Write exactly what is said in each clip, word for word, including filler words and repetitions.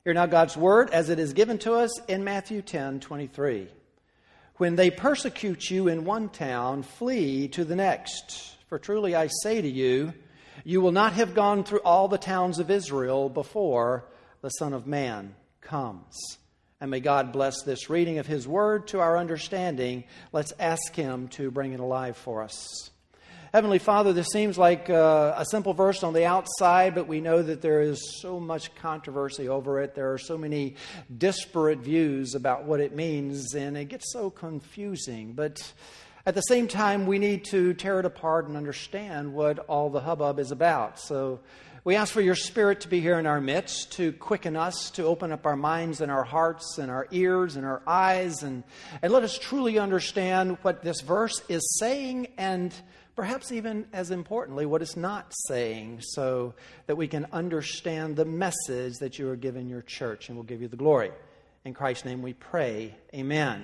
Hear now God's word as it is given to us in Matthew ten twenty-three. When they persecute you in one town, flee to the next. For truly I say to you, you will not have gone through all the towns of Israel before the Son of Man comes. And may God bless this reading of His word to our understanding. Let's ask Him to bring it alive for us. Heavenly Father, this seems like uh, a simple verse on the outside, but we know that there is so much controversy over it. There are so many disparate views about what it means, and it gets so confusing. But at the same time, we need to tear it apart and understand what all the hubbub is about. So we ask for your Spirit to be here in our midst, to quicken us, to open up our minds and our hearts and our ears and our eyes, and, and let us truly understand what this verse is saying, and perhaps even as importantly, what it's not saying, so that we can understand the message that you are giving your church, and we'll give you the glory. In Christ's name we pray. Amen.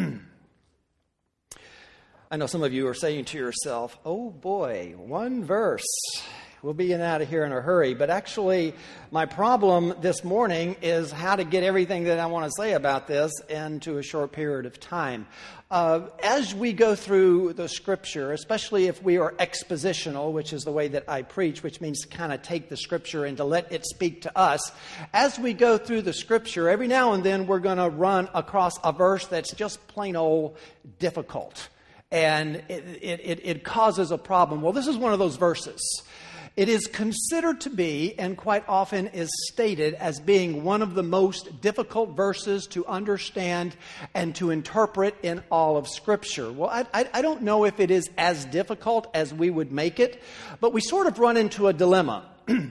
I know some of you are saying to yourself, oh boy, one verse. We'll be in out of here in a hurry. But actually, my problem this morning is how to get everything that I want to say about this into a short period of time. Uh, as we go through the Scripture, especially if we are expositional, which is the way that I preach, which means to kind of take the Scripture and to let it speak to us. As we go through the Scripture, every now and then we're going to run across a verse that's just plain old difficult. And it, it, it causes a problem. Well, this is one of those verses. It is considered to be, and quite often is stated as being, one of the most difficult verses to understand and to interpret in all of Scripture. Well, I, I, I don't know if it is as difficult as we would make it, but we sort of run into a dilemma.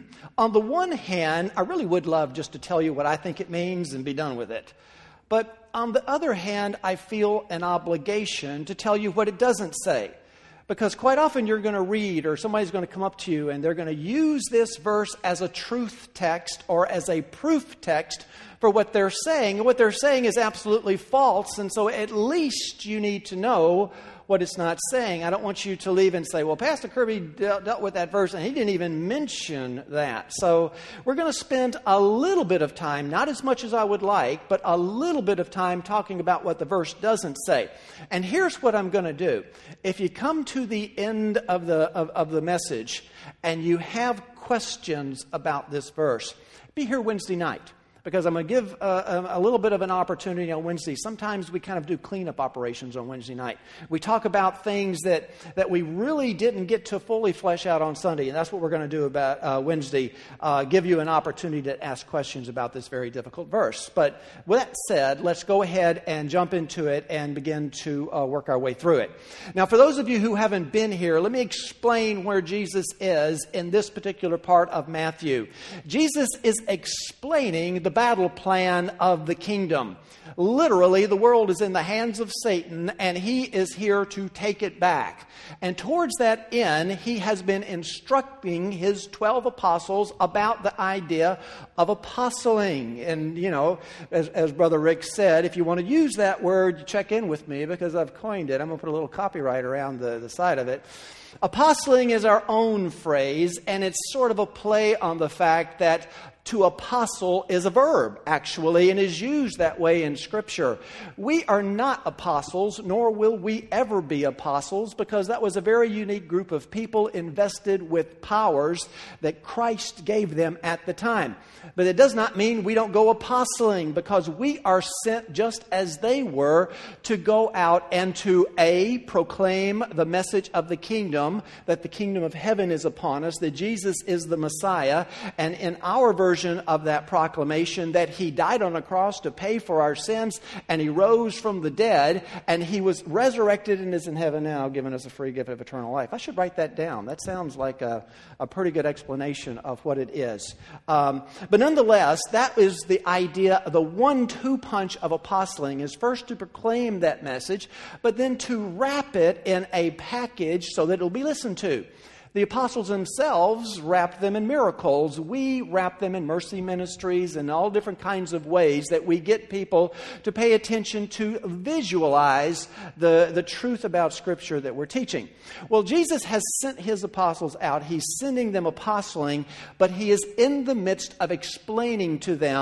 On the one hand, I really would love just to tell you what I think it means and be done with it. But on the other hand, I feel an obligation to tell you what it doesn't say. Because quite often you're going to read, or somebody's going to come up to you and they're going to use this verse as a truth text or as a proof text for what they're saying. And what they're saying is absolutely false. And so at least you need to know what it's not saying. I don't want you to leave and say, well, Pastor Kirby dealt, dealt with that verse and he didn't even mention that. So we're going to spend a little bit of time, not as much as I would like, but a little bit of time talking about what the verse doesn't say. And here's what I'm going to do. If you come to the end of the, of, of the message and you have questions about this verse, be here Wednesday night. Because I'm going to give a, a little bit of an opportunity on Wednesday. Sometimes we kind of do cleanup operations on Wednesday night. We talk about things that, that we really didn't get to fully flesh out on Sunday. And that's what we're going to do about uh, Wednesday. Uh, give you an opportunity to ask questions about this very difficult verse. But with that said, let's go ahead and jump into it and begin to uh, work our way through it. Now, for those of you who haven't been here, let me explain where Jesus is in this particular part of Matthew. Jesus is explaining the The battle plan of the kingdom. Literally, the world is in the hands of Satan, and he is here to take it back. And towards that end, he has been instructing his twelve apostles about the idea of apostling. And, you know, as, as Brother Rick said, if you want to use that word, check in with me because I've coined it. I'm going to put a little copyright around the, the side of it. Apostling is our own phrase, and it's sort of a play on the fact that to apostle is a verb, actually, and is used that way in Scripture. We are not apostles, nor will we ever be apostles, because that was a very unique group of people invested with powers that Christ gave them at the time. But it does not mean we don't go apostling, because we are sent just as they were to go out and to A, proclaim the message of the kingdom, that the kingdom of heaven is upon us, that Jesus is the Messiah, and in our version of that proclamation, that he died on a cross to pay for our sins, and he rose from the dead, and he was resurrected and is in heaven now, giving us a free gift of eternal life. I should write that down. That sounds like a, a pretty good explanation of what it is. Um, but nonetheless, that is the idea. The one-two punch of apostling is first to proclaim that message, but then to wrap it in a package so that it will be listened to. The apostles themselves wrapped them in miracles. We wrap them in mercy ministries and all different kinds of ways that we get people to pay attention to visualize the, the truth about Scripture that we're teaching. Well, Jesus has sent his apostles out. He's sending them apostling, but he is in the midst of explaining to them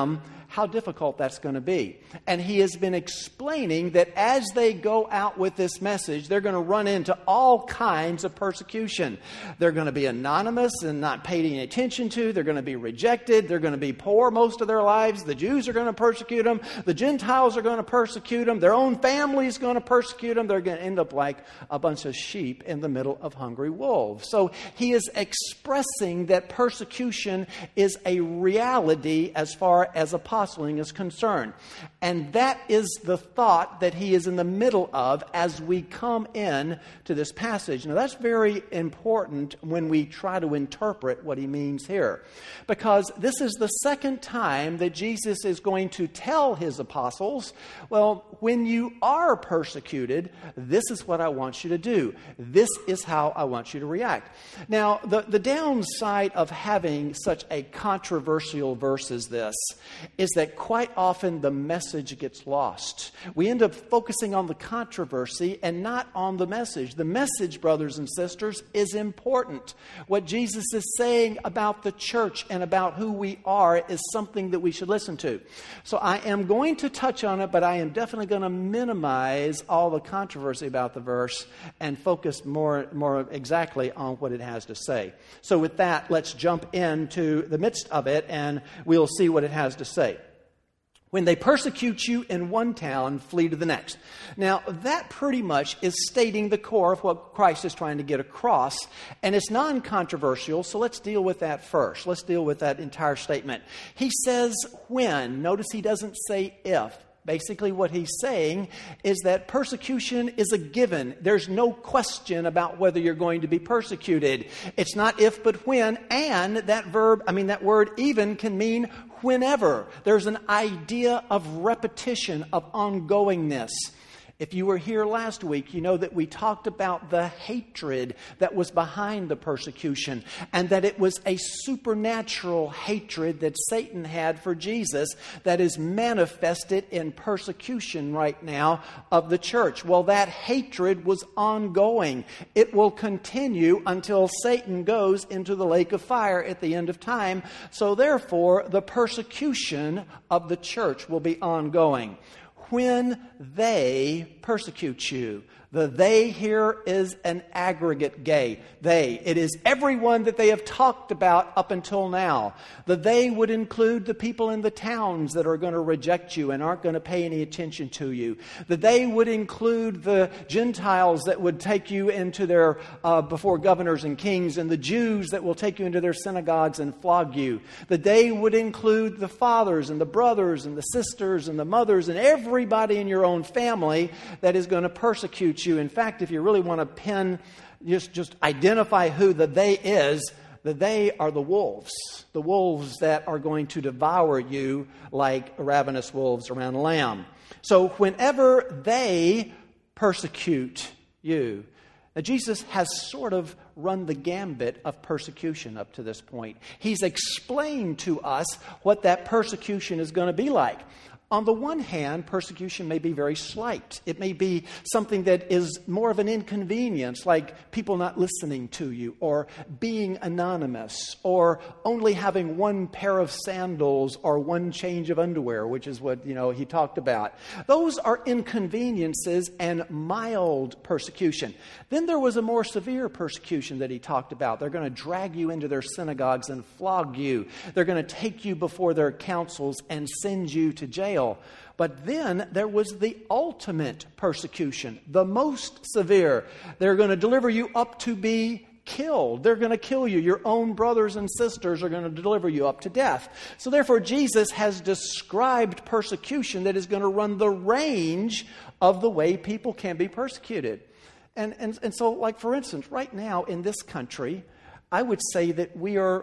how difficult that's going to be. And he has been explaining that as they go out with this message, they're going to run into all kinds of persecution. They're going to be anonymous and not paid any attention to. They're going to be rejected. They're going to be poor most of their lives. The Jews are going to persecute them. The Gentiles are going to persecute them. Their own family is going to persecute them. They're going to end up like a bunch of sheep in the middle of hungry wolves. So he is expressing that persecution is a reality as far as apostling is concerned. And that is the thought that he is in the middle of as we come in to this passage. Now that's very important when we try to interpret what he means here. Because this is the second time that Jesus is going to tell his apostles, well, when you are persecuted, this is what I want you to do. This is how I want you to react. Now, the, the downside of having such a controversial verse as this is that quite often the message gets lost. We end up focusing on the controversy and not on the message. The message, brothers and sisters, is important. What Jesus is saying about the church and about who we are is something that we should listen to. So I am going to touch on it, but I am definitely going to minimize all the controversy about the verse and focus more, more exactly on what it has to say. So with that, let's jump into the midst of it and we'll see what it has to say. When they persecute you in one town, flee to the next. Now, that pretty much is stating the core of what Christ is trying to get across, and it's non-controversial, so let's deal with that first. Let's deal with that entire statement. He says when. Notice he doesn't say if. Basically, what he's saying is that persecution is a given. There's no question about whether you're going to be persecuted. It's not if, but when. And that verb, I mean, that word even can mean whenever. There's an idea of repetition, of ongoingness. If you were here last week, you know that we talked about the hatred that was behind the persecution and that it was a supernatural hatred that Satan had for Jesus that is manifested in persecution right now of the church. Well, that hatred was ongoing. It will continue until Satan goes into the lake of fire at the end of time. So therefore, the persecution of the church will be ongoing. When they persecute you. The they here is an aggregate gay. They. It is everyone that they have talked about up until now. The they would include the people in the towns that are going to reject you and aren't going to pay any attention to you. The they would include the Gentiles that would take you into their, uh, before governors and kings, and the Jews that will take you into their synagogues and flog you. The they would include the fathers and the brothers and the sisters and the mothers and everybody in your own family that is going to persecute you. In fact, if you really want to pin, just, just identify who the they is, the they are the wolves. The wolves that are going to devour you like ravenous wolves around a lamb. So whenever they persecute you. Now, Jesus has sort of run the gambit of persecution up to this point. He's explained to us what that persecution is going to be like. On the one hand, persecution may be very slight. It may be something that is more of an inconvenience, like people not listening to you, or being anonymous, or only having one pair of sandals or one change of underwear, which is what, you know, he talked about. Those are inconveniences and mild persecution. Then there was a more severe persecution that he talked about. They're going to drag you into their synagogues and flog you. They're going to take you before their councils and send you to jail. But then there was the ultimate persecution, the most severe. They're going to deliver you up to be killed. They're going to kill you. Your own brothers and sisters are going to deliver you up to death. So therefore, Jesus has described persecution that is going to run the range of the way people can be persecuted. And, and, and so, like, for instance, right now in this country, I would say that we are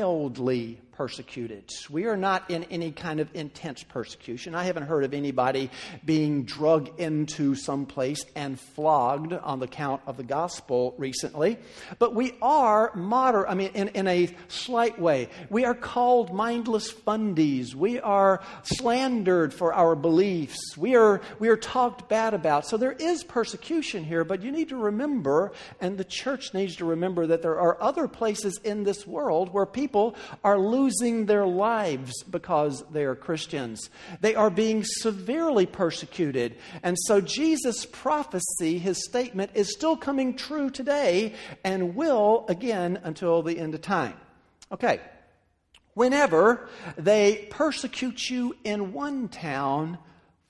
mildly persecuted. We are not in any kind of intense persecution. I haven't heard of anybody being drugged into some place and flogged on the count of the gospel recently. But we are moderate, I mean, in, in a slight way. We are called mindless fundies. We are slandered for our beliefs. We are, we are talked bad about. So there is persecution here, but you need to remember, and the church needs to remember, that there are other places in this world where people are losing losing their lives because they are Christians. They are being severely persecuted. And so Jesus' prophecy, his statement, is still coming true today and will again until the end of time. Okay. Whenever they persecute you in one town,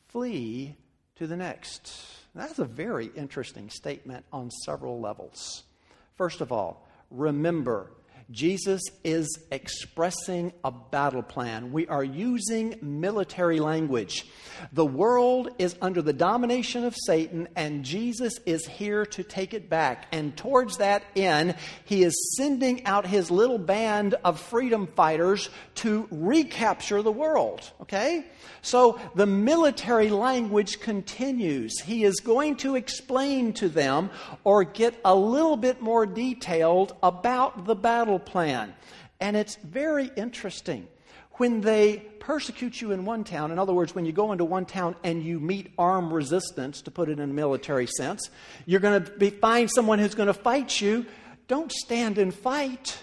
flee to the next. That's a very interesting statement on several levels. First of all, remember, Jesus is expressing a battle plan. We are using military language. The world is under the domination of Satan, and Jesus is here to take it back. And towards that end, he is sending out his little band of freedom fighters to recapture the world. Okay? So the military language continues. He is going to explain to them or get a little bit more detailed about the battle plan. And it's very interesting. When they persecute you in one town, in other words, when you go into one town and you meet armed resistance, to put it in a military sense, you're going to be, find someone who's going to fight you. Don't stand and fight.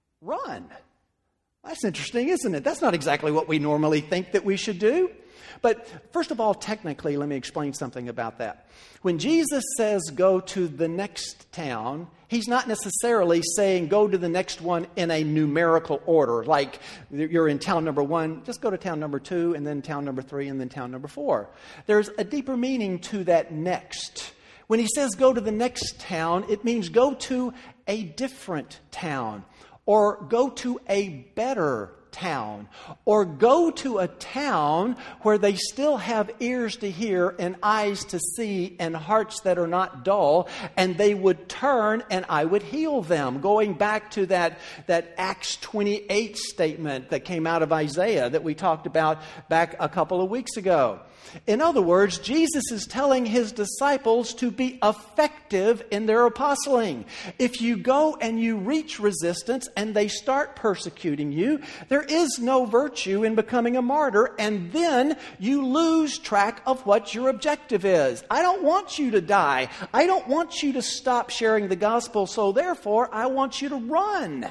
Run. That's interesting, isn't it? That's not exactly what we normally think that we should do. But first of all, technically, let me explain something about that. When Jesus says go to the next town, he's not necessarily saying go to the next one in a numerical order. Like you're in town number one, just go to town number two, and then town number three, and then town number four. There's a deeper meaning to that next. When he says go to the next town, it means go to a different town, or go to a better town, or go to a town where they still have ears to hear and eyes to see and hearts that are not dull, and they would turn and I would heal them. Going back to that, that Acts twenty-eight statement that came out of Isaiah that we talked about back a couple of weeks ago. In other words, Jesus is telling his disciples to be effective in their apostling. If you go and you reach resistance and they start persecuting you, there is no virtue in becoming a martyr, and then you lose track of what your objective is. I don't want you to die. I don't want you to stop sharing the gospel, so therefore I want you to run.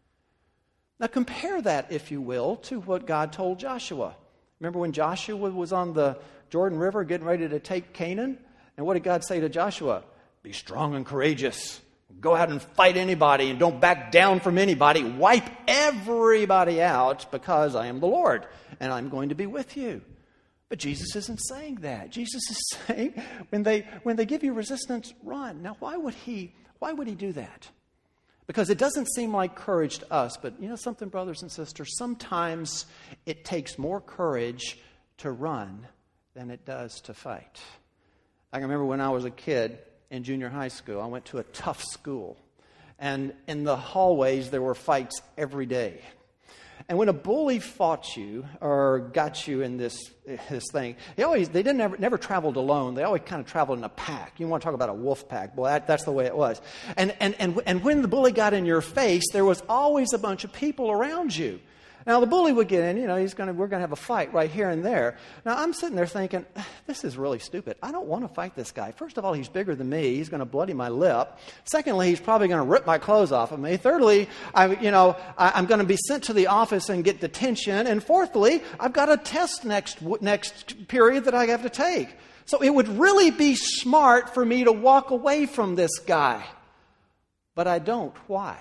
Now compare that, if you will, to what God told Joshua. Remember when Joshua was on the Jordan River getting ready to take Canaan? And what did God say to Joshua? Be strong and courageous. Go out and fight anybody and don't back down from anybody. Wipe everybody out because I am the Lord and I'm going to be with you. But Jesus isn't saying that. Jesus is saying when they when they give you resistance, run. Now why would he why would he do that? Because it doesn't seem like courage to us, but you know something, brothers and sisters, sometimes it takes more courage to run than it does to fight. I can remember when I was a kid in junior high school, I went to a tough school. And in the hallways, there were fights every day. And when a bully fought you or got you in this this thing, they always they didn't ever, never traveled alone. They always kind of traveled in a pack. You want to talk about a wolf pack? Boy, that, that's the way it was. And and and and when the bully got in your face, there was always a bunch of people around you. Now the bully would get in, you know, he's gonna we're gonna have a fight right here and there. Now I'm sitting there thinking, this is really stupid. I don't want to fight this guy. First of all, he's bigger than me. He's gonna bloody my lip. Secondly, he's probably gonna rip my clothes off of me. Thirdly, I you know I, I'm gonna be sent to the office and get detention. And fourthly, I've got a test next next period that I have to take. So it would really be smart for me to walk away from this guy. But I don't. Why?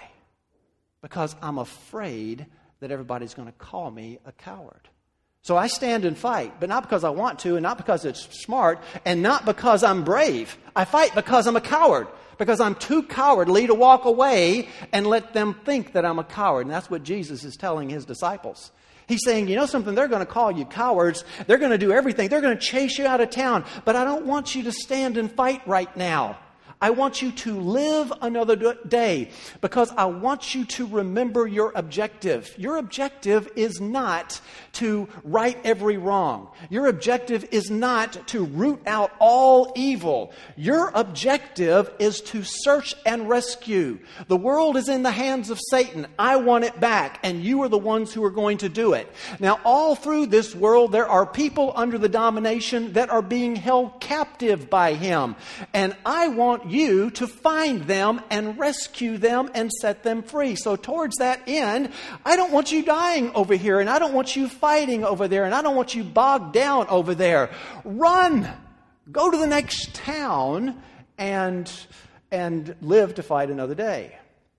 Because I'm afraid that everybody's going to call me a coward. So I stand and fight, but not because I want to, and not because it's smart, and not because I'm brave. I fight because I'm a coward, because I'm too cowardly to walk away and let them think that I'm a coward. And that's what Jesus is telling his disciples. He's saying, you know something, they're going to call you cowards. They're going to do everything. They're going to chase you out of town, but I don't want you to stand and fight right now. I want you to live another day because I want you to remember your objective. Your objective is not to right every wrong. Your objective is not to root out all evil. Your objective is to search and rescue. The world is in the hands of Satan. I want it back, and you are the ones who are going to do it. Now, all through this world, there are people under the domination that are being held captive by him. And I want you to find them and rescue them and set them free. So towards that end, I don't want you dying over here, and I don't want you fighting over there, and I don't want you bogged down over there. Run! Go to the next town and, and live to fight another day.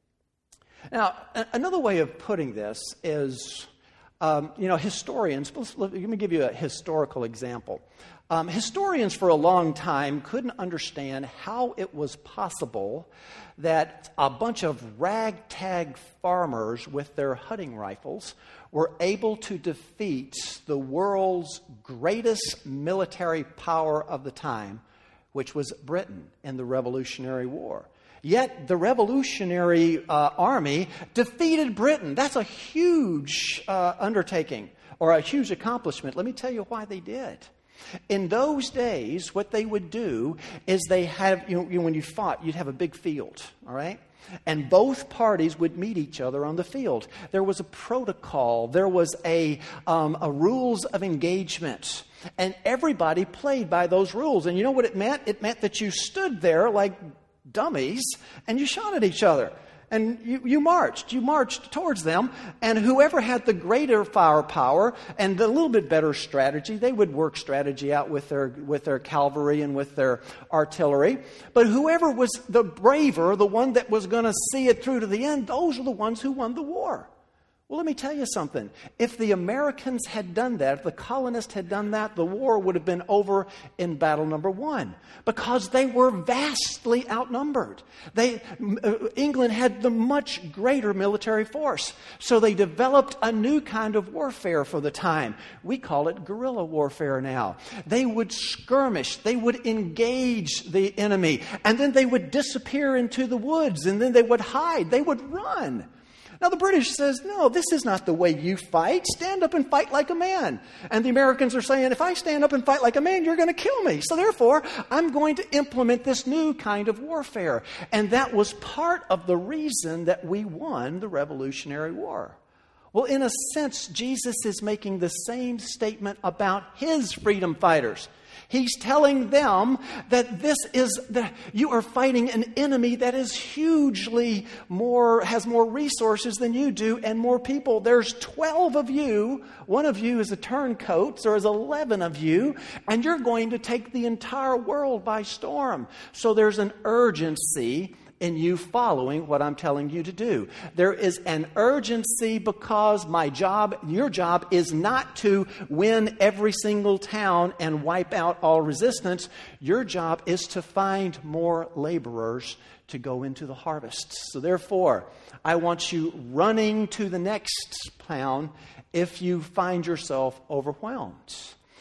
Now, another way of putting this is, um, you know, historians, let me give you a historical example. Um, historians for a long time couldn't understand how it was possible that a bunch of ragtag farmers with their hunting rifles were able to defeat the world's greatest military power of the time, which was Britain in the Revolutionary War. Yet the Revolutionary uh, Army defeated Britain. That's a huge uh, undertaking or a huge accomplishment. Let me tell you why they did. In those days, what they would do is they have, you know, you know, when you fought, you'd have a big field, all right? And both parties would meet each other on the field. There was a protocol. There was a, um, a rules of engagement. And everybody played by those rules. And you know what it meant? It meant that you stood there like dummies and you shot at each other. And you, you marched. You marched towards them. And whoever had the greater firepower and the little bit better strategy, they would work strategy out with their with their cavalry and with their artillery. But whoever was the braver, the one that was going to see it through to the end, those are the ones who won the war. Well, let me tell you something. If the Americans had done that, if the colonists had done that, the war would have been over in battle number one because they were vastly outnumbered. They, uh, England had the much greater military force. So they developed a new kind of warfare for the time. We call it guerrilla warfare now. They would skirmish. They would engage the enemy. And then they would disappear into the woods. And then they would hide. They would run. Now, the British says, no, this is not the way you fight. Stand up and fight like a man. And the Americans are saying, if I stand up and fight like a man, you're going to kill me. So therefore, I'm going to implement this new kind of warfare. And that was part of the reason that we won the Revolutionary War. Well, in a sense, Jesus is making the same statement about his freedom fighters. He's telling them that this is the, you are fighting an enemy that is hugely more, has more resources than you do and more people. There's twelve of you. One of you is a turncoat. There is eleven of you. And you're going to take the entire world by storm. So there's an urgency in you following what I'm telling you to do. There is an urgency because my job, your job, is not to win every single town and wipe out all resistance. Your job is to find more laborers to go into the harvest. So therefore, I want you running to the next town if you find yourself overwhelmed.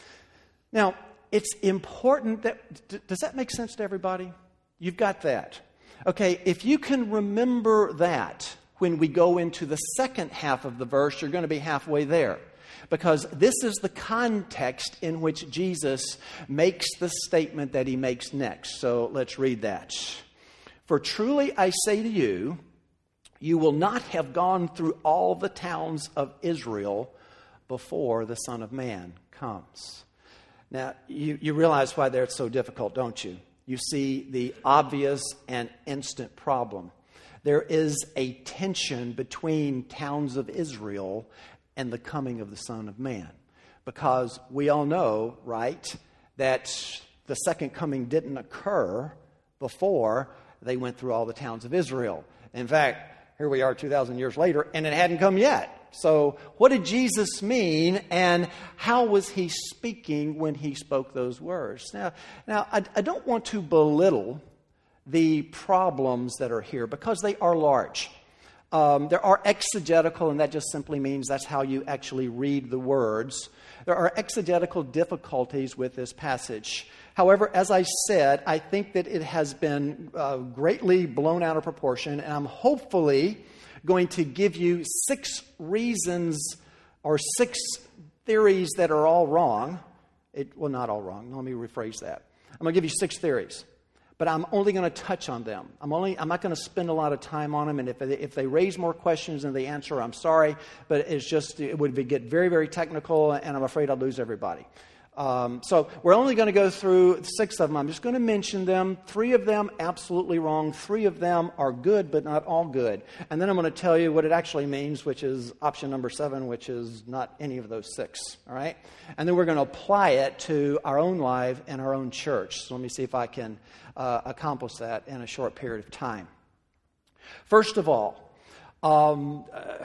Now, it's important that, does that make sense to everybody? You've got that. Okay, if you can remember that when we go into the second half of the verse, you're going to be halfway there. Because this is the context in which Jesus makes the statement that he makes next. So let's read that. For truly I say to you, you will not have gone through all the towns of Israel before the Son of Man comes. Now, you, you realize why that's so difficult, don't you? You see the obvious and instant problem. There is a tension between towns of Israel and the coming of the Son of Man. Because we all know, right, that the second coming didn't occur before they went through all the towns of Israel. In fact, here we are two thousand years later, and it hadn't come yet. So what did Jesus mean, and how was he speaking when he spoke those words? Now, now I, I don't want to belittle the problems that are here because they are large. Um, there are exegetical, and that just simply means that's how you actually read the words. There are exegetical difficulties with this passage. However, as I said, I think that it has been uh, greatly blown out of proportion, and I'm hopefully going to give you six reasons or six theories that are all wrong. It, well, not all wrong. Let me rephrase that. I'm going to give you six theories, but I'm only going to touch on them. I'm only. I'm not going to spend a lot of time on them, and if they, if they raise more questions than they answer, I'm sorry, but it's just, it would be, get very, very technical, and I'm afraid I'll lose everybody. Um, so we're only going to go through six of them. I'm just going to mention them. Three of them absolutely wrong. Three of them are good, but not all good. And then I'm going to tell you what it actually means, which is option number seven, which is not any of those six. All right? And then we're going to apply it to our own life and our own church. So let me see if I can uh, accomplish that in a short period of time. First of all, um, uh,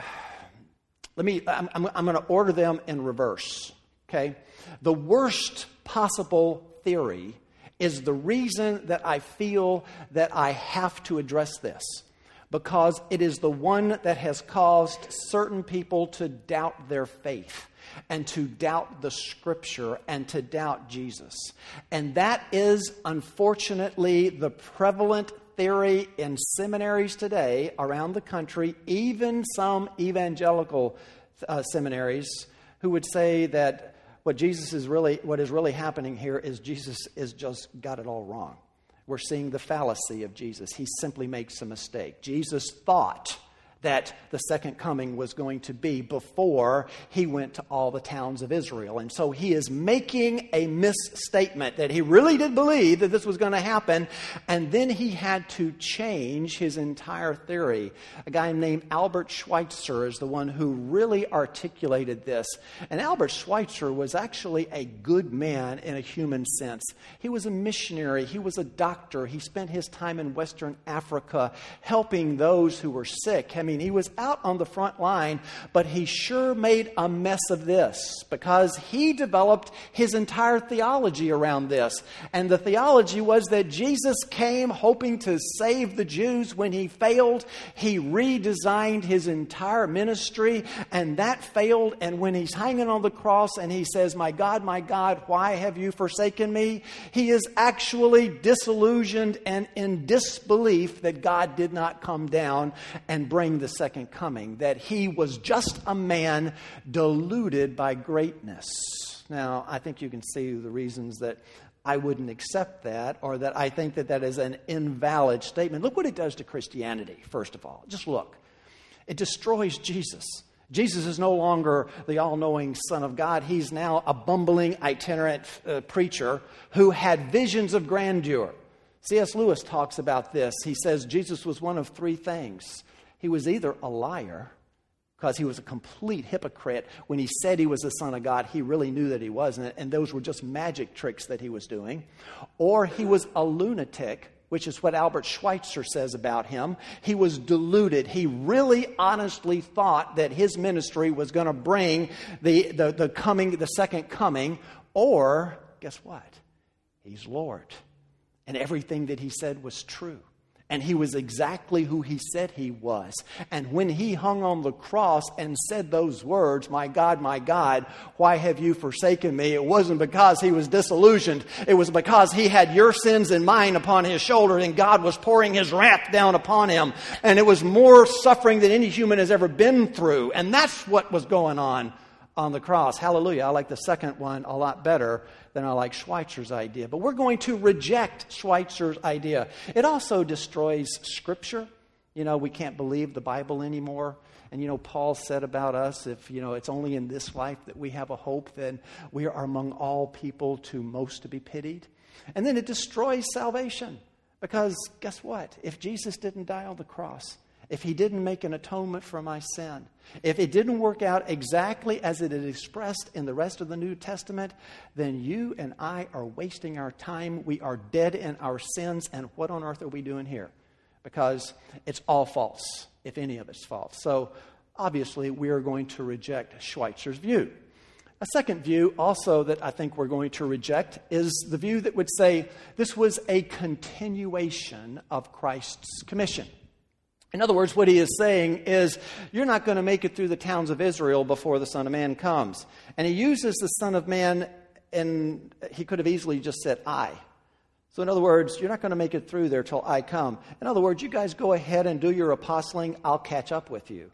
let me. I'm, I'm, I'm going to order them in reverse. Okay? The worst possible theory is the reason that I feel that I have to address this, because it is the one that has caused certain people to doubt their faith and to doubt the Scripture and to doubt Jesus. And that is, unfortunately, the prevalent theory in seminaries today around the country, even some evangelical uh, seminaries who would say that what Jesus is really, what is really happening here is Jesus is just got it all wrong. We're seeing the fallacy of Jesus. He simply makes a mistake. Jesus thought that the second coming was going to be before he went to all the towns of Israel. And so he is making a misstatement that he really did believe that this was going to happen. And then he had to change his entire theory. A guy named Albert Schweitzer is the one who really articulated this. And Albert Schweitzer was actually a good man in a human sense. He was a missionary. He was a doctor. He spent his time in Western Africa helping those who were sick. I mean, he was out on the front line, but he sure made a mess of this because he developed his entire theology around this. And the theology was that Jesus came hoping to save the Jews. When he failed, he redesigned his entire ministry, and that failed. And when he's hanging on the cross and he says, "My God, my God, why have you forsaken me?" he is actually disillusioned and in disbelief that God did not come down and bring the second coming, that he was just a man deluded by greatness. Now, I think you can see the reasons that I wouldn't accept that, or that I think that that is an invalid statement. Look what it does to Christianity, first of all. Just look. It destroys Jesus. Jesus is no longer the all-knowing Son of God. He's now a bumbling, itinerant uh, preacher who had visions of grandeur. C S Lewis talks about this. He says Jesus was one of three things. He was either a liar, because he was a complete hypocrite. When he said he was the Son of God, he really knew that he wasn't, and those were just magic tricks that he was doing. Or he was a lunatic, which is what Albert Schweitzer says about him. He was deluded. He really honestly thought that his ministry was going to bring the, the, the coming, the second coming. Or, guess what? He's Lord. And everything that he said was true. And he was exactly who he said he was. And when he hung on the cross and said those words, "My God, my God, why have you forsaken me?" it wasn't because he was disillusioned. It was because he had your sins and mine upon his shoulder, and God was pouring his wrath down upon him. And it was more suffering than any human has ever been through. And that's what was going on on the cross. Hallelujah. I like the second one a lot better than I like Schweitzer's idea. But we're going to reject Schweitzer's idea. It also destroys Scripture. You know, we can't believe the Bible anymore. And, you know, Paul said about us, if, you know, it's only in this life that we have a hope, then we are among all people to most to be pitied. And then it destroys salvation. Because guess what? If Jesus didn't die on the cross, if he didn't make an atonement for my sin, if it didn't work out exactly as it is expressed in the rest of the New Testament, then you and I are wasting our time. We are dead in our sins. And what on earth are we doing here? Because it's all false, if any of it's false. So obviously we are going to reject Schweitzer's view. A second view also that I think we're going to reject is the view that would say this was a continuation of Christ's commission. In other words, what he is saying is, you're not going to make it through the towns of Israel before the Son of Man comes. And he uses the Son of Man, and he could have easily just said, I. So in other words, you're not going to make it through there till I come. In other words, you guys go ahead and do your apostling. I'll catch up with you.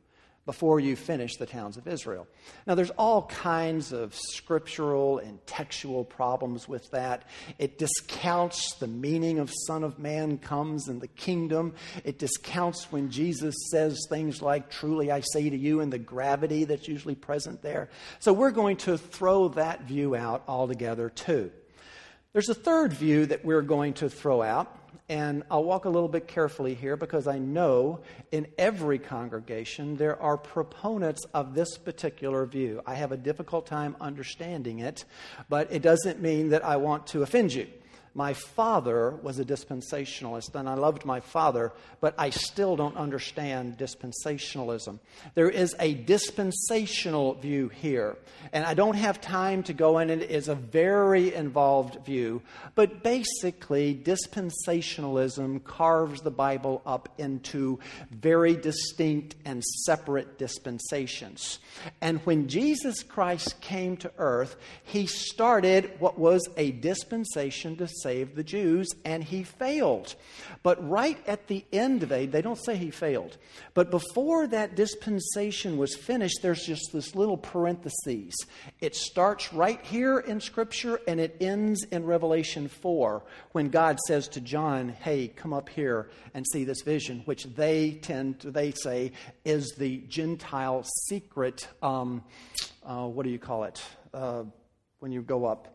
before you finish the towns of Israel. Now, there's all kinds of scriptural and textual problems with that. It discounts the meaning of Son of Man comes in the kingdom. It discounts when Jesus says things like, truly I say to you, and the gravity that's usually present there. So we're going to throw that view out altogether too. There's a third view that we're going to throw out. And I'll walk a little bit carefully here because I know in every congregation there are proponents of this particular view. I have a difficult time understanding it, but it doesn't mean that I want to offend you. My father was a dispensationalist, and I loved my father, but I still don't understand dispensationalism. There is a dispensational view here, and I don't have time to go in. It is a very involved view, but basically dispensationalism carves the Bible up into very distinct and separate dispensations. And when Jesus Christ came to earth, he started what was a dispensation to save the Jews, and he failed. But right at the end of it, they don't say he failed, but before that dispensation was finished, there's just this little parenthesis. It starts right here in Scripture, and it ends in Revelation four, when God says to John, hey, come up here and see this vision, which they tend to, they say, is the Gentile secret, um, uh, what do you call it, uh, when you go up?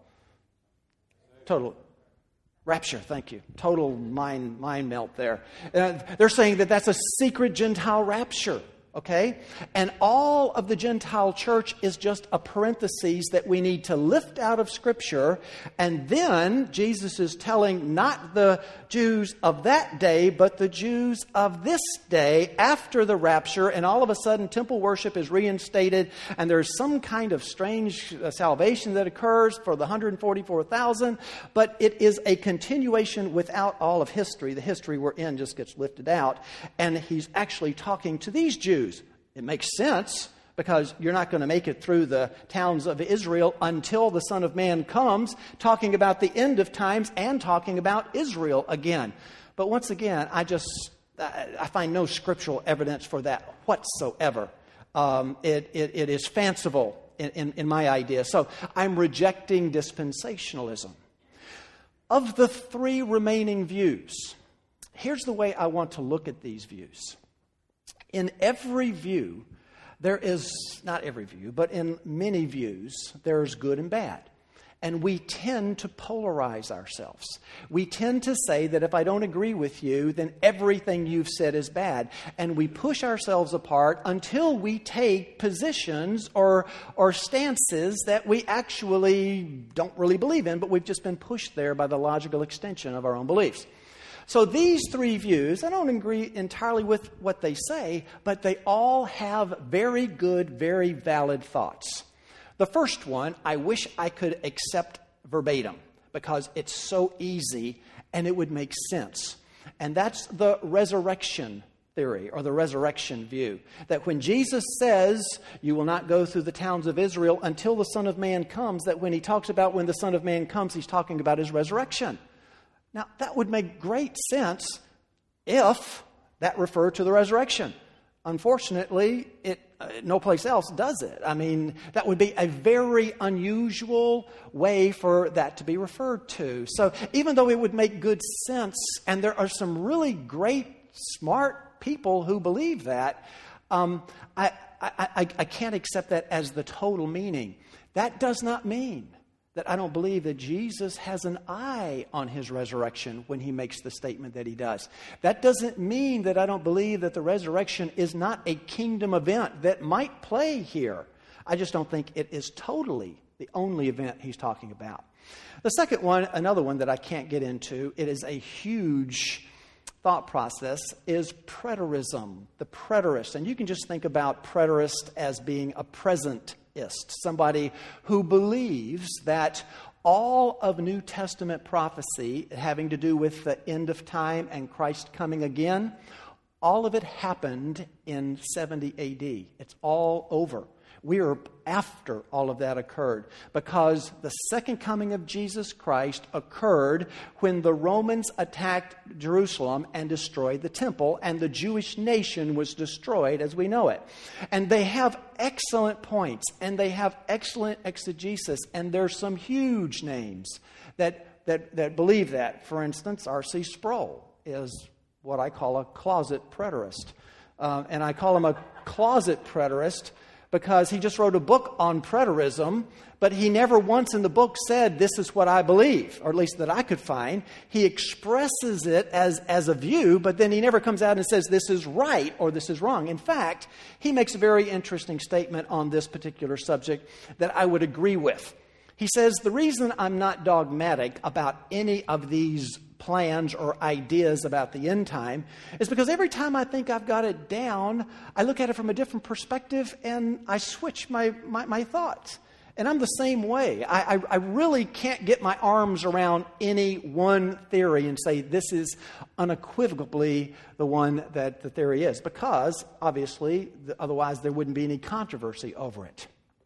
Total Rapture, thank you. Total mind mind melt there. Uh, they're saying that that's a secret Gentile rapture, okay? And all of the Gentile church is just a parenthesis that we need to lift out of Scripture. And then Jesus is telling not the Jews of that day, but the Jews of this day after the rapture. And all of a sudden, temple worship is reinstated, and there's some kind of strange uh, salvation that occurs for the one hundred forty-four thousand. But it is a continuation without all of history. The history we're in just gets lifted out. And he's actually talking to these Jews. It makes sense, because you're not going to make it through the towns of Israel until the Son of Man comes, talking about the end of times and talking about Israel again. But once again, I just, I find no scriptural evidence for that whatsoever. Um, it, it, it is fanciful in, in, in my idea. So I'm rejecting dispensationalism. Of the three remaining views, here's the way I want to look at these views. In every view, there is, not every view, but in many views, there's good and bad. And we tend to polarize ourselves. We tend to say that if I don't agree with you, then everything you've said is bad. And we push ourselves apart until we take positions or, or stances that we actually don't really believe in, but we've just been pushed there by the logical extension of our own beliefs. So these three views, I don't agree entirely with what they say, but they all have very good, very valid thoughts. The first one, I wish I could accept verbatim because it's so easy and it would make sense. And that's the resurrection theory or the resurrection view. That when Jesus says, you will not go through the towns of Israel until the Son of Man comes, that when he talks about when the Son of Man comes, he's talking about his resurrection. Now, that would make great sense if that referred to the resurrection. Unfortunately, it uh, no place else does it. I mean, that would be a very unusual way for that to be referred to. So even though it would make good sense, and there are some really great, smart people who believe that, um, I, I, I, I can't accept that as the total meaning. That does not mean that I don't believe that Jesus has an eye on his resurrection when he makes the statement that he does. That doesn't mean that I don't believe that the resurrection is not a kingdom event that might play here. I just don't think it is totally the only event he's talking about. The second one, another one that I can't get into, it is a huge thought process, is preterism, the preterist. And you can just think about preterist as being a present somebody who believes that all of New Testament prophecy having to do with the end of time and Christ coming again, all of it happened in seventy A D. It's all over. We are after all of that occurred, because the second coming of Jesus Christ occurred when the Romans attacked Jerusalem and destroyed the temple, and the Jewish nation was destroyed as we know it. And they have excellent points, and they have excellent exegesis, and there's some huge names that, that, that believe that. For instance, R C Sproul is what I call a closet preterist. Uh, and I call him a closet preterist because he just wrote a book on preterism, but he never once in the book said, this is what I believe, or at least that I could find. He expresses it as, as a view, but then he never comes out and says, this is right or this is wrong. In fact, he makes a very interesting statement on this particular subject that I would agree with. He says, the reason I'm not dogmatic about any of these plans or ideas about the end time is because every time I think I've got it down, I look at it from a different perspective and I switch my, my, my thoughts. And I'm the same way. I, I, I really can't get my arms around any one theory and say this is unequivocally the one that the theory is, because obviously otherwise there wouldn't be any controversy over it.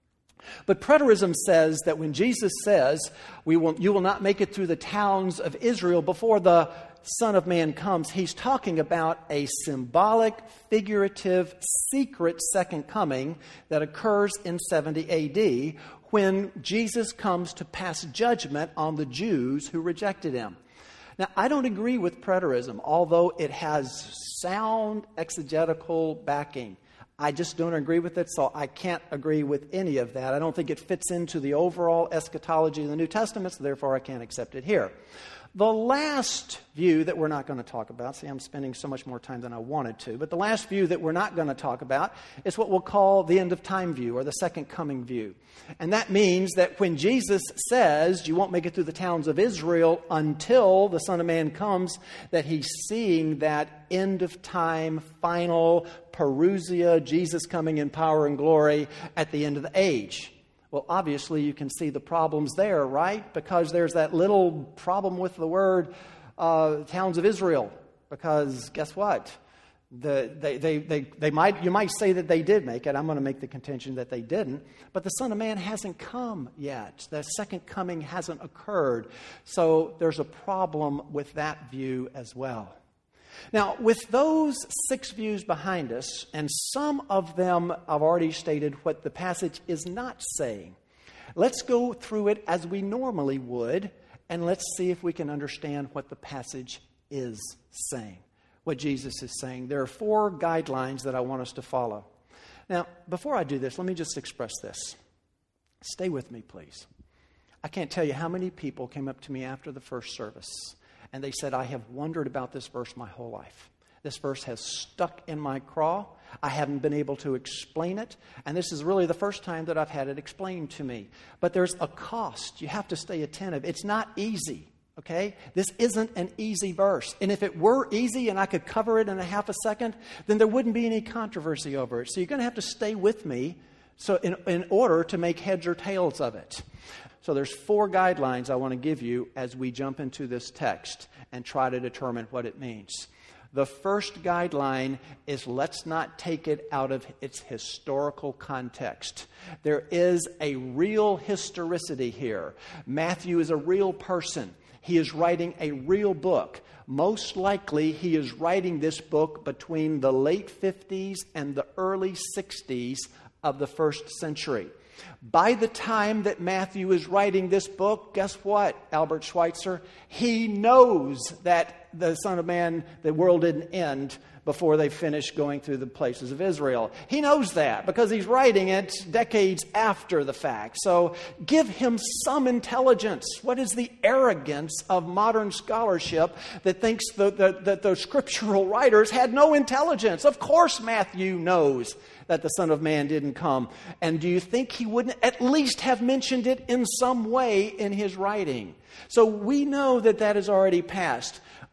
But preterism says that when Jesus says, "We will, you will not make it through the towns of Israel before the Son of Man comes," he's talking about a symbolic, figurative, secret second coming that occurs in seventy A D when Jesus comes to pass judgment on the Jews who rejected him. Now, I don't agree with preterism, although it has sound exegetical backing. I just don't agree with it, so I can't agree with any of that. I don't think it fits into the overall eschatology of the New Testament, so therefore I can't accept it here. The last view that we're not going to talk about, see, I'm spending so much more time than I wanted to, but the last view that we're not going to talk about is what we'll call the end of time view, or the second coming view. And that means that when Jesus says, you won't make it through the towns of Israel until the Son of Man comes, that he's seeing that end of time, final parousia, Jesus coming in power and glory at the end of the age. Well, obviously, you can see the problems there, right? Because there's that little problem with the word uh, towns of Israel. Because guess what? The, they, they, they, they might, you might say that they did make it. I'm going to make the contention that they didn't. But the Son of Man hasn't come yet. The second coming hasn't occurred. So there's a problem with that view as well. Now, with those six views behind us, and some of them I've already stated what the passage is not saying, let's go through it as we normally would, and let's see if we can understand what the passage is saying, what Jesus is saying. There are four guidelines that I want us to follow. Now, before I do this, let me just express this. Stay with me, please. I can't tell you how many people came up to me after the first service and they said, I have wondered about this verse my whole life. This verse has stuck in my craw. I haven't been able to explain it. And this is really the first time that I've had it explained to me. But there's a cost. You have to stay attentive. It's not easy, okay? This isn't an easy verse. And if it were easy and I could cover it in a half a second, then there wouldn't be any controversy over it. So you're going to have to stay with me so in, in order to make heads or tails of it. So there's four guidelines I want to give you as we jump into this text and try to determine what it means. The first guideline is let's not take it out of its historical context. There is a real historicity here. Matthew is a real person. He is writing a real book. Most likely, he is writing this book between the late fifties and the early sixties of the first century. By the time that Matthew is writing this book, guess what, Albert Schweitzer? He knows that the Son of Man, the world didn't end before they finished going through the places of Israel. He knows that because he's writing it decades after the fact. So give him some intelligence. What is the arrogance of modern scholarship that thinks the, the, that the scriptural writers had no intelligence? Of course Matthew knows that the Son of Man didn't come. And do you think he wouldn't at least have mentioned it in some way in his writing? So we know that that is already passed.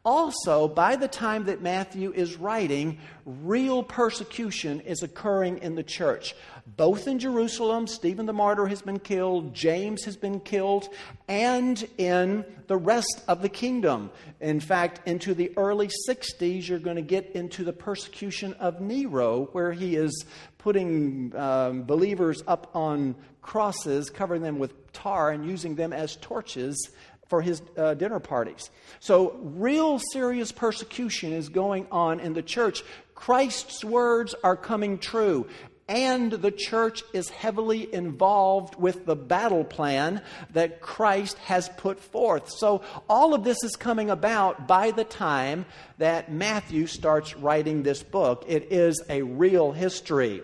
also, by the time that Matthew is writing, real persecution is occurring in the church. Both in Jerusalem, Stephen the martyr has been killed, James has been killed, and in the rest of the kingdom. In fact, into the early sixties, you're going to get into the persecution of Nero, where he is putting um, believers up on crosses, covering them with tar, and using them as torches for his uh, dinner parties. So real serious persecution is going on in the church. Christ's words are coming true. And the church is heavily involved with the battle plan that Christ has put forth. So all of this is coming about by the time that Matthew starts writing this book. It is a real history.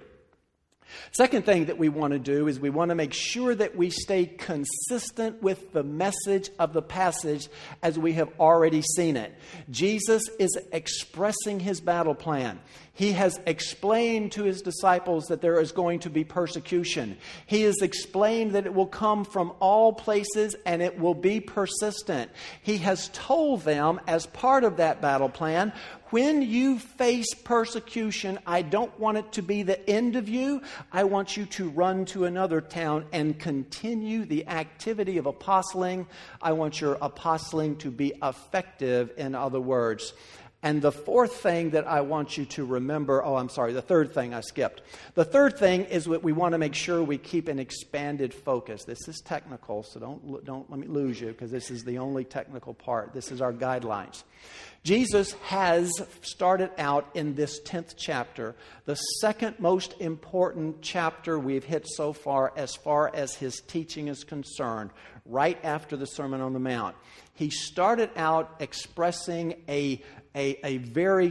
Second thing that we want to do is we want to make sure that we stay consistent with the message of the passage as we have already seen it. Jesus is expressing his battle plan. He has explained to his disciples that there is going to be persecution. He has explained that it will come from all places and it will be persistent. He has told them as part of that battle plan, when you face persecution, I don't want it to be the end of you. I want you to run to another town and continue the activity of apostling. I want your apostling to be effective, in other words. And the fourth thing that I want you to remember, oh, I'm sorry, the third thing I skipped. The third thing is that we want to make sure we keep an expanded focus. This is technical, so don't, don't let me lose you, because this is the only technical part. This is our guidelines. Jesus has started out in this tenth chapter, the second most important chapter we've hit so far as far as his teaching is concerned, right after the Sermon on the Mount. He started out expressing a, a, a very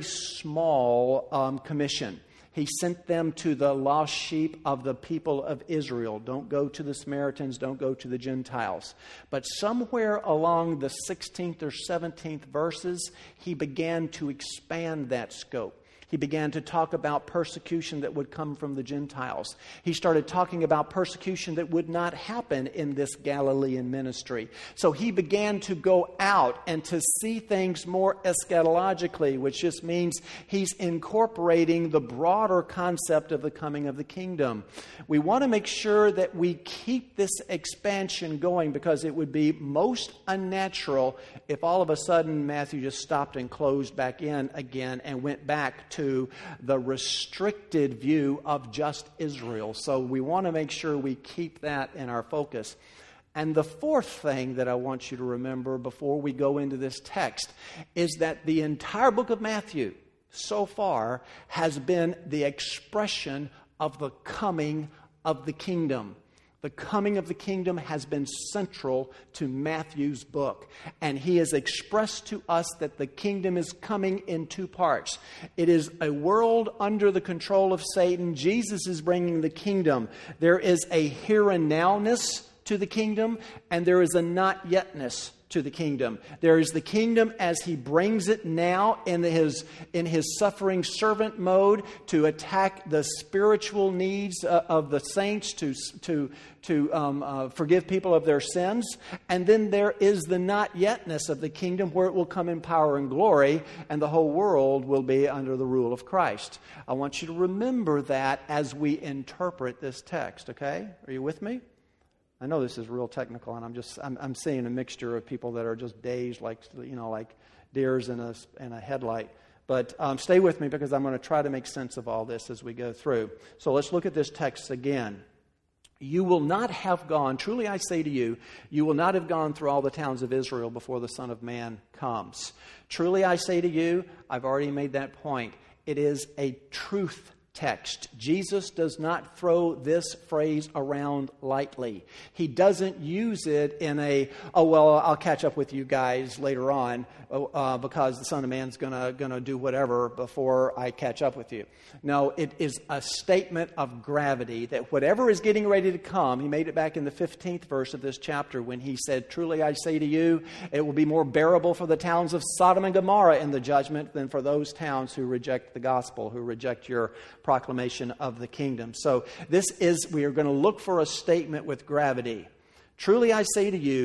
small um, commission. He sent them to the lost sheep of the people of Israel. Don't go to the Samaritans, don't go to the Gentiles. But somewhere along the sixteenth or seventeenth verses, he began to expand that scope. He began to talk about persecution that would come from the Gentiles. He started talking about persecution that would not happen in this Galilean ministry. So he began to go out and to see things more eschatologically, which just means he's incorporating the broader concept of the coming of the kingdom. We want to make sure that we keep this expansion going, because it would be most unnatural if all of a sudden Matthew just stopped and closed back in again and went back to the restricted view of just Israel. So we want to make sure we keep that in our focus. And the fourth thing that I want you to remember before we go into this text is that the entire book of Matthew so far has been the expression of the coming of the kingdom. The coming of the kingdom has been central to Matthew's book. And he has expressed to us that the kingdom is coming in two parts. It is a world under the control of Satan. Jesus is bringing the kingdom. There is a here and now-ness to the kingdom, and there is a not yetness to the kingdom. There is the kingdom as he brings it now in his in his suffering servant mode to attack the spiritual needs uh, of the saints, to to to um, uh, forgive people of their sins. And then there is the not yetness of the kingdom, where it will come in power and glory, and the whole world will be under the rule of Christ. I want you to remember that as we interpret this text. Okay, are you with me? I know this is real technical, and I'm just I'm, I'm seeing a mixture of people that are just dazed, like you know, like deers in a in a headlight. But um, stay with me, because I'm going to try to make sense of all this as we go through. So let's look at this text again. You will not have gone, truly I say to you, you will not have gone through all the towns of Israel before the Son of Man comes. Truly I say to you, I've already made that point. It is a truth text. Jesus does not throw this phrase around lightly. He doesn't use it in a, oh, well, I'll catch up with you guys later on uh, because the Son of Man's gonna, gonna do whatever before I catch up with you. No, it is a statement of gravity that whatever is getting ready to come, he made it back in the fifteenth verse of this chapter when he said, truly I say to you, it will be more bearable for the towns of Sodom and Gomorrah in the judgment than for those towns who reject the gospel, who reject your proclamation of the kingdom. So this is, we are going to look for a statement with gravity. Truly I say to you,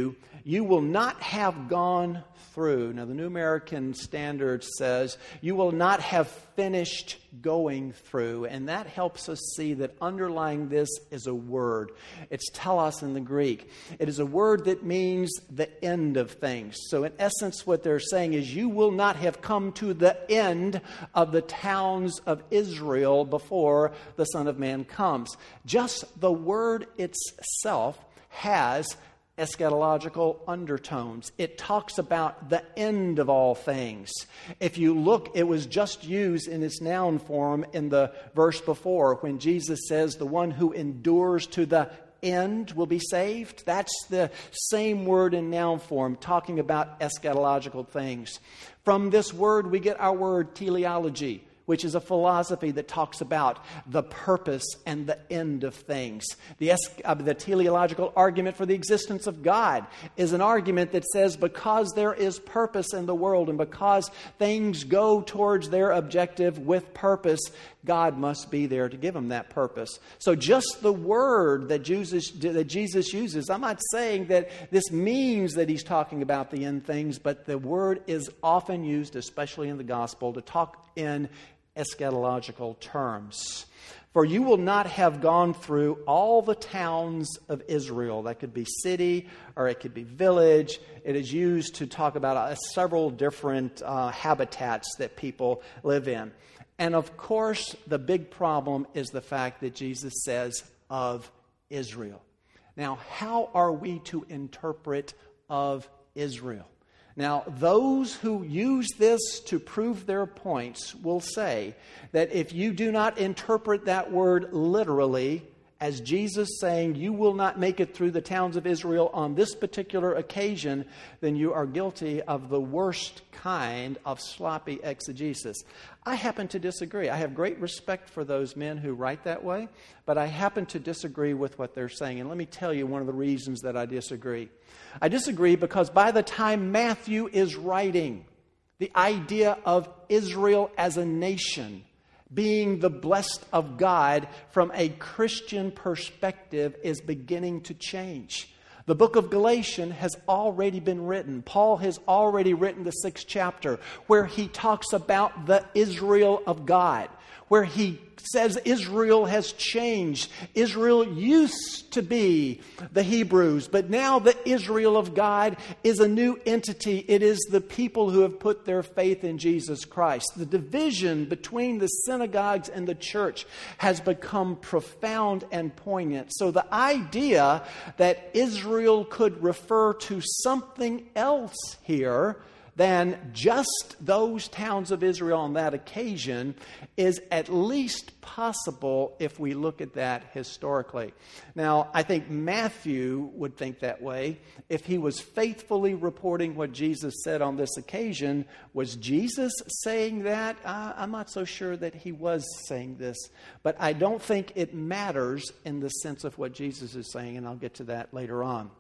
you will not have gone through. Now, the New American Standard says, you will not have finished going through. And that helps us see that underlying this is a word. It's telos in the Greek. It is a word that means the end of things. So in essence, what they're saying is you will not have come to the end of the towns of Israel before the Son of Man comes. Just the word itself has eschatological undertones. It talks about the end of all things. If you look, it was just used in its noun form in the verse before when Jesus says the one who endures to the end will be saved. That's the same word in noun form, talking about eschatological things. From this word, we get our word teleology, which is a philosophy that talks about the purpose and the end of things. The, es- uh, the teleological argument for the existence of God is an argument that says because there is purpose in the world and because things go towards their objective with purpose, God must be there to give them that purpose. So just the word that Jesus, that Jesus uses, I'm not saying that this means that he's talking about the end things, but the word is often used, especially in the gospel, to talk in eschatological terms. For you will not have gone through all the towns of Israel. That could be city or it could be village. It is used to talk about uh, several different uh, habitats that people live in. And of course, the big problem is the fact that Jesus says of Israel. Now, how are we to interpret of Israel? Now, those who use this to prove their points will say that if you do not interpret that word literally, as Jesus saying you will not make it through the towns of Israel on this particular occasion, then you are guilty of the worst kind of sloppy exegesis. I happen to disagree. I have great respect for those men who write that way, but I happen to disagree with what they're saying. And let me tell you one of the reasons that I disagree. I disagree because by the time Matthew is writing, the idea of Israel as a nation being the blessed of God from a Christian perspective is beginning to change. The book of Galatians has already been written. Paul has already written the sixth chapter where he talks about the Israel of God, where he says Israel has changed. Israel used to be the Hebrews, but now the Israel of God is a new entity. It is the people who have put their faith in Jesus Christ. The division between the synagogues and the church has become profound and poignant. So the idea that Israel could refer to something else here than just those towns of Israel on that occasion is at least possible if we look at that historically. Now, I think Matthew would think that way if he was faithfully reporting what Jesus said on this occasion. Was Jesus saying that? Uh, I'm not so sure that he was saying this, but I don't think it matters in the sense of what Jesus is saying, and I'll get to that later on.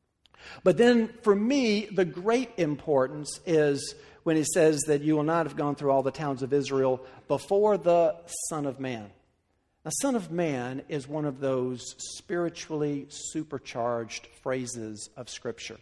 But then for me, the great importance is when he says that you will not have gone through all the towns of Israel before the Son of Man. Now, Son of Man is one of those spiritually supercharged phrases of Scripture.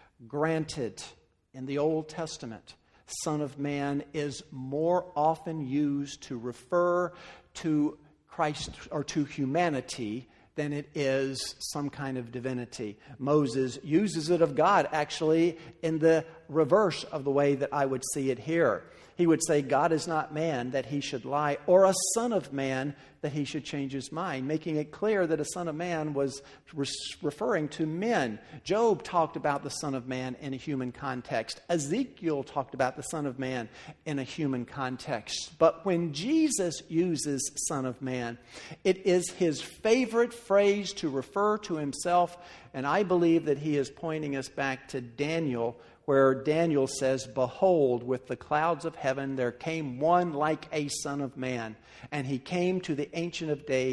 Granted, in the Old Testament, Son of Man is more often used to refer to Christ or to humanity than it is some kind of divinity. Moses uses it of God actually in the reverse of the way that I would see it here. He would say, God is not man that he should lie, or a son of man that he should change his mind, making it clear that a son of man was re- referring to men. Job talked about the son of man in a human context. Ezekiel talked about the son of man in a human context. But when Jesus uses son of man, it is his favorite phrase to refer to himself, and I believe that he is pointing us back to Daniel, where Daniel says, behold, with the clouds of heaven there came one like a son of man, and he came to the Ancient of Days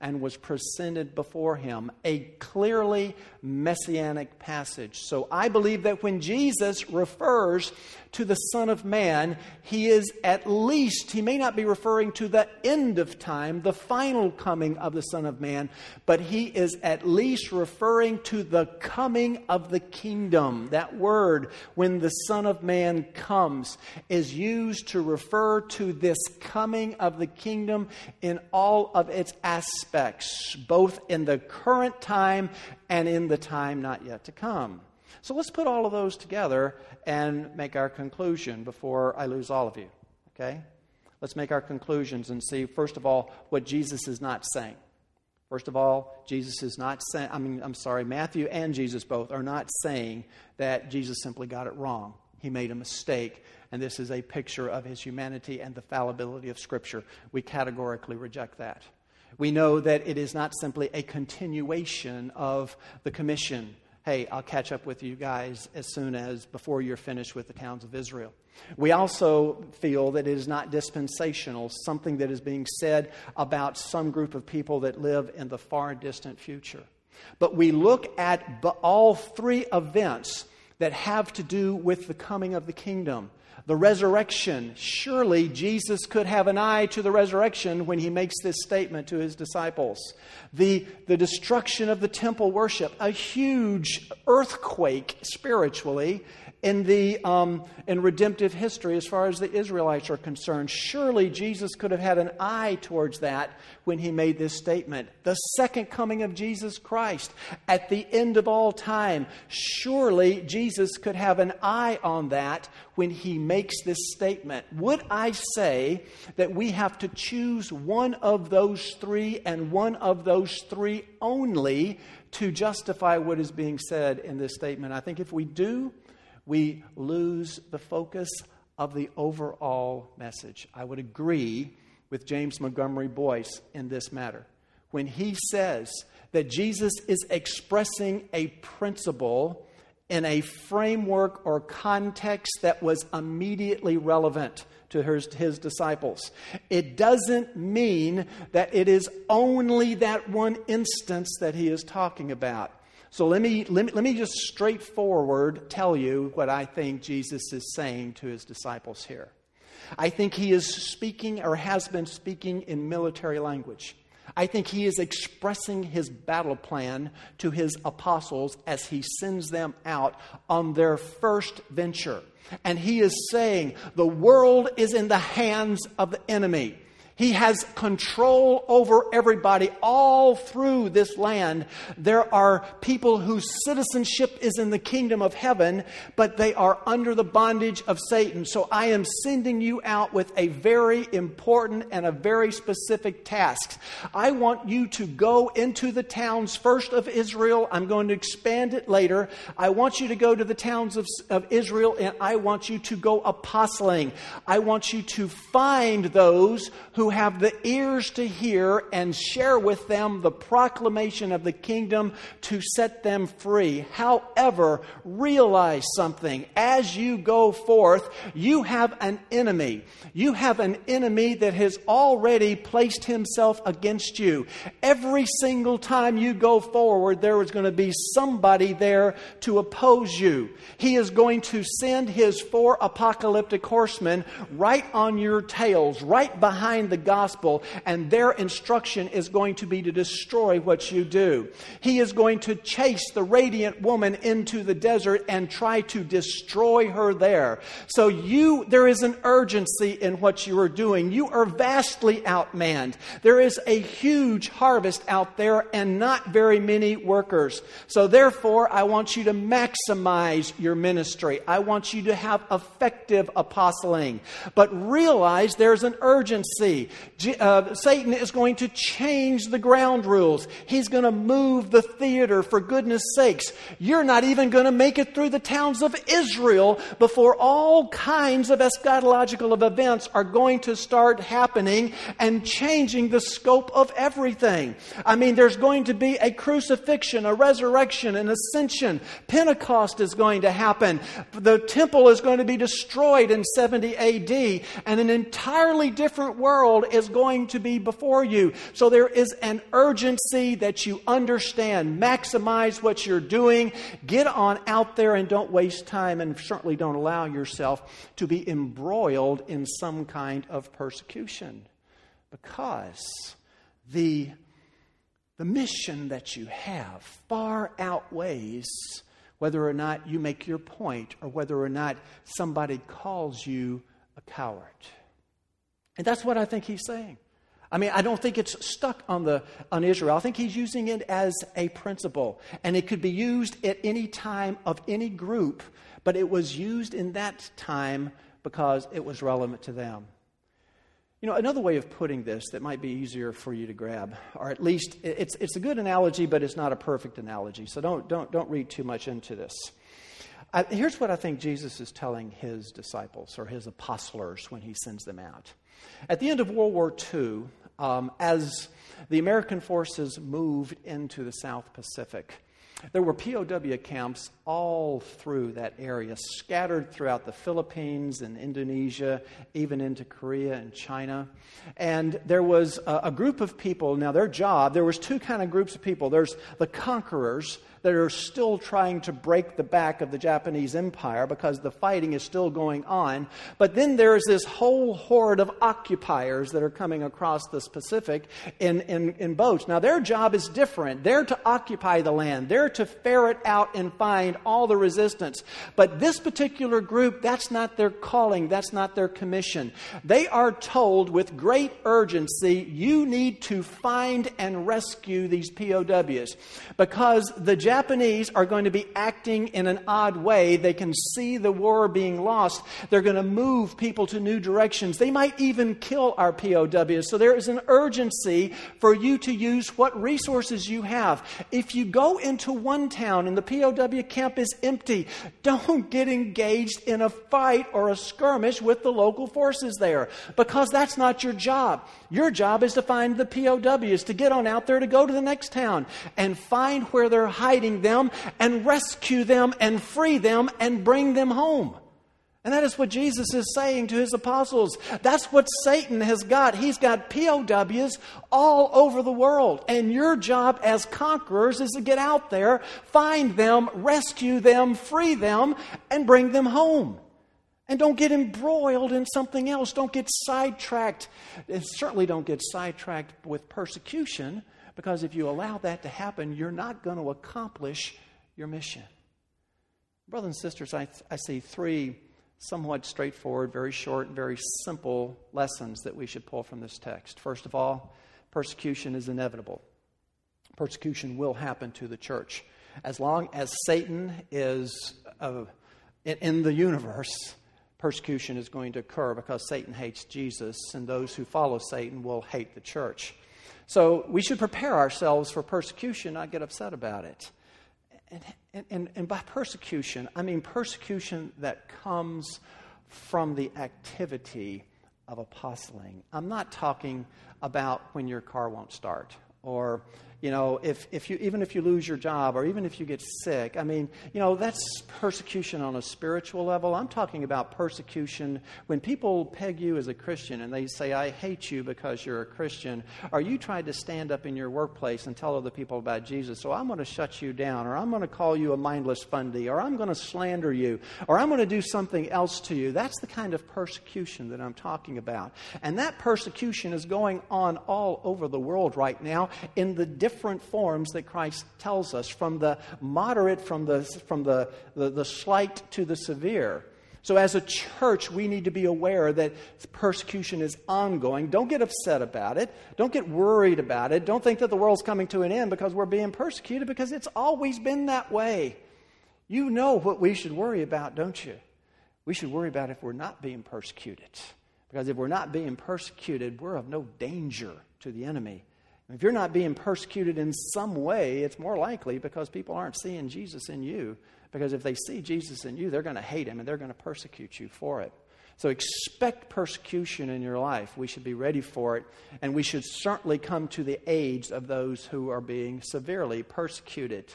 and was presented before him. A clearly messianic passage. So I believe that when Jesus refers to the Son of Man, he is at least, he may not be referring to the end of time, the final coming of the Son of Man, but he is at least referring to the coming of the kingdom. That word, when the Son of Man comes, is used to refer to this coming of the kingdom in all of its aspects, both in the current time and in the time not yet to come. So let's put all of those together and make our conclusion before I lose all of you. Okay? Let's make our conclusions and see, first of all, what Jesus is not saying. First of all, Jesus is not saying, I mean, I'm sorry, Matthew and Jesus both are not saying that Jesus simply got it wrong. He made a mistake, and this is a picture of his humanity and the fallibility of Scripture. We categorically reject that. We know that it is not simply a continuation of the commission. Hey, I'll catch up with you guys as soon as before you're finished with the towns of Israel. We also feel that it is not dispensational, something that is being said about some group of people that live in the far distant future. But we look at all three events that have to do with the coming of the kingdom. The resurrection, surely Jesus could have an eye to the resurrection when he makes this statement to his disciples. The, the destruction of the temple worship, a huge earthquake spiritually in the um, in redemptive history as far as the Israelites are concerned. Surely Jesus could have had an eye towards that when he made this statement. The second coming of Jesus Christ at the end of all time. Surely Jesus could have an eye on that when he makes this statement. Would I say that we have to choose one of those three and one of those three only to justify what is being said in this statement? I think if we do, we lose the focus of the overall message. I would agree with James Montgomery Boyce in this matter when he says that Jesus is expressing a principle in a framework or context that was immediately relevant to his, his disciples. It doesn't mean that it is only that one instance that he is talking about. So let me, let me let me just straightforward tell you what I think Jesus is saying to his disciples here. I think he is speaking or has been speaking in military language. I think he is expressing his battle plan to his apostles as he sends them out on their first venture. And he is saying the world is in the hands of the enemy. He has control over everybody all through this land. There are people whose citizenship is in the kingdom of heaven, but they are under the bondage of Satan. So I am sending you out with a very important and a very specific task. I want you to go into the towns first of Israel. I'm going to expand it later. I want you to go to the towns of, of Israel, and I want you to go apostling. I want you to find those who who have the ears to hear and share with them the proclamation of the kingdom to set them free. However, realize something. As you go forth, you have an enemy. You have an enemy that has already placed himself against you. Every single time you go forward, there is going to be somebody there to oppose you. He is going to send his four apocalyptic horsemen right on your tails, right behind the gospel, and their instruction is going to be to destroy what you do. He is going to chase the radiant woman into the desert and try to destroy her there. So you, there is an urgency in what you are doing. You are vastly outmanned. There is a huge harvest out there and not very many workers. So therefore, I want you to maximize your ministry. I want you to have effective apostling. But realize there's an urgency. Uh, Satan is going to change the ground rules. He's going to move the theater, for goodness sakes. You're not even going to make it through the towns of Israel before all kinds of eschatological events are going to start happening and changing the scope of everything. I mean, there's going to be a crucifixion, a resurrection, an ascension. Pentecost is going to happen. The temple is going to be destroyed in seventy A D, and an entirely different world world is going to be before you. So there is an urgency that you understand. Maximize what you're doing. Get on out there and don't waste time, and certainly don't allow yourself to be embroiled in some kind of persecution. Because the, the mission that you have far outweighs whether or not you make your point or whether or not somebody calls you a coward. And that's what I think he's saying. I mean, I don't think it's stuck on the on Israel. I think he's using it as a principle. And it could be used at any time of any group, but it was used in that time because it was relevant to them. You know, another way of putting this that might be easier for you to grab, or at least it's it's a good analogy, but it's not a perfect analogy. So don't don't don't read too much into this. I, here's what I think Jesus is telling his disciples or his apostles when he sends them out. At the end of World War Two, um, as the American forces moved into the South Pacific, there were P O W camps all through that area, scattered throughout the Philippines and Indonesia, even into Korea and China. And there was a, a group of people, now their job, there was two kind of groups of people. There's the conquerors that are still trying to break the back of the Japanese Empire because the fighting is still going on. But then there's this whole horde of occupiers that are coming across this Pacific in, in, in boats. Now their job is different. They're to occupy the land. They're to ferret out and find all the resistance. But this particular group, that's not their calling. That's not their commission. They are told with great urgency, you need to find and rescue these P O Ws because the Japanese are going to be acting in an odd way. They can see the war being lost. They're going to move people to new directions. They might even kill our P O Ws. So there is an urgency for you to use what resources you have. If you go into one town and the P O W camp is empty, don't get engaged in a fight or a skirmish with the local forces there because that's not your job. Your job is to find the P O Ws, to get on out there, to go to the next town and find where they're hiding them and rescue them and free them and bring them home. And that is what Jesus is saying to his apostles. That's what Satan has got. He's got P O Ws all over the world. And your job as conquerors is to get out there, find them, rescue them, free them, and bring them home. And don't get embroiled in something else. Don't get sidetracked. And certainly don't get sidetracked with persecution, because if you allow that to happen, you're not going to accomplish your mission. Brothers and sisters, I, I see three somewhat straightforward, very short, and very simple lessons that we should pull from this text. First of all, persecution is inevitable. Persecution will happen to the church. As long as Satan is uh, in, in the universe, persecution is going to occur because Satan hates Jesus, and those who follow Satan will hate the church. So we should prepare ourselves for persecution, not get upset about it. And, and, and by persecution, I mean persecution that comes from the activity of apostling. I'm not talking about when your car won't start, or you know, if, if you even if you lose your job, or even if you get sick. I mean, you know, that's persecution on a spiritual level. I'm talking about persecution when people peg you as a Christian and they say, I hate you because you're a Christian, or you tried to stand up in your workplace and tell other people about Jesus, so I'm going to shut you down, or I'm going to call you a mindless fundy, or I'm going to slander you, or I'm going to do something else to you. That's the kind of persecution that I'm talking about. And that persecution is going on all over the world right now in the different different forms that Christ tells us, from the moderate, from the from the, the, the slight to the severe. So as a church, we need to be aware that persecution is ongoing. Don't get upset about it. Don't get worried about it. Don't think that the world's coming to an end because we're being persecuted, because it's always been that way. You know what we should worry about, don't you? We should worry about if we're not being persecuted. Because if we're not being persecuted, we're of no danger to the enemy. If you're not being persecuted in some way, it's more likely because people aren't seeing Jesus in you. Because if they see Jesus in you, they're going to hate him and they're going to persecute you for it. So expect persecution in your life. We should be ready for it. And we should certainly come to the aid of those who are being severely persecuted.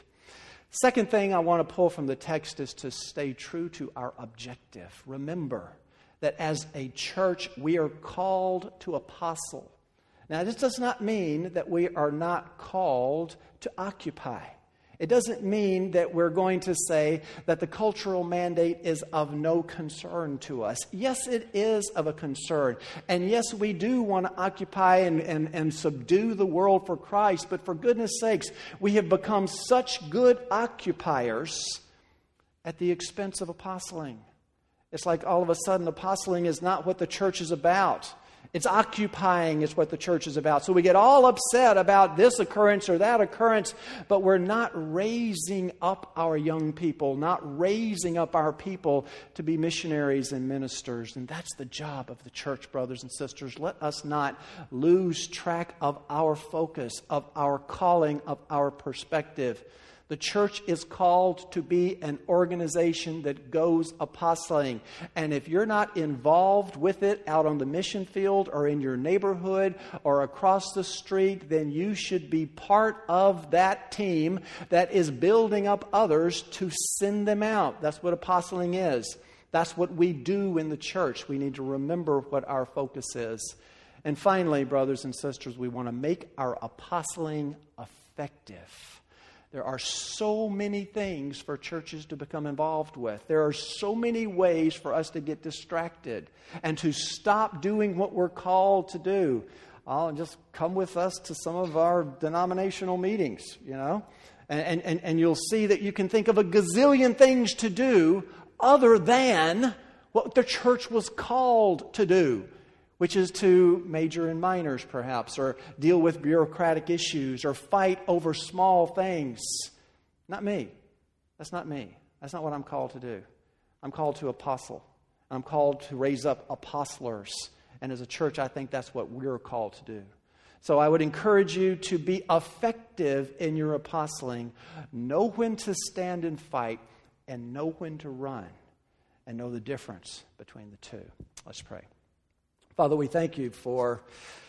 Second thing I want to pull from the text is to stay true to our objective. Remember that as a church we are called to apostle. Now, this does not mean that we are not called to occupy. It doesn't mean that we're going to say that the cultural mandate is of no concern to us. Yes, it is of a concern. And yes, we do want to occupy and, and, and subdue the world for Christ. But for goodness sakes, we have become such good occupiers at the expense of apostling. It's like all of a sudden apostling is not what the church is about. It's occupying is what the church is about. So we get all upset about this occurrence or that occurrence, but we're not raising up our young people, not raising up our people to be missionaries and ministers. And that's the job of the church, brothers and sisters. Let us not lose track of our focus, of our calling, of our perspective. The church is called to be an organization that goes apostling. And if you're not involved with it out on the mission field or in your neighborhood or across the street, then you should be part of that team that is building up others to send them out. That's what apostling is. That's what we do in the church. We need to remember what our focus is. And finally, brothers and sisters, we want to make our apostling effective. There are so many things for churches to become involved with. There are so many ways for us to get distracted and to stop doing what we're called to do. Oh, and just come with us to some of our denominational meetings, you know. And, and, and you'll see that you can think of a gazillion things to do other than what the church was called to do, which is to major in minors, perhaps, or deal with bureaucratic issues, or fight over small things. Not me. That's not me. That's not what I'm called to do. I'm called to apostle. I'm called to raise up apostlers. And as a church, I think that's what we're called to do. So I would encourage you to be effective in your apostling. Know when to stand and fight, and know when to run, and know the difference between the two. Let's pray. Father, we thank you for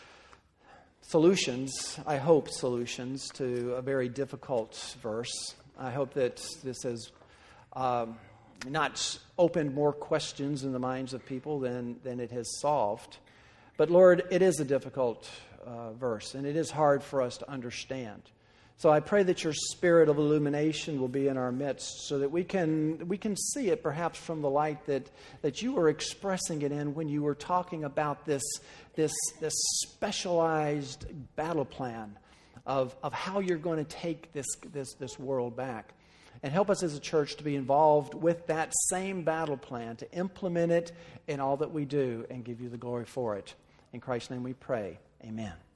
solutions, I hope solutions, to a very difficult verse. I hope that this has um, not opened more questions in the minds of people than, than it has solved. But Lord, it is a difficult uh, verse, and it is hard for us to understand. So I pray that your spirit of illumination will be in our midst so that we can we can see it perhaps from the light that, that you were expressing it in when you were talking about this, this, this specialized battle plan of, of how you're going to take this, this, this world back. And help us as a church to be involved with that same battle plan, to implement it in all that we do and give you the glory for it. In Christ's name we pray. Amen.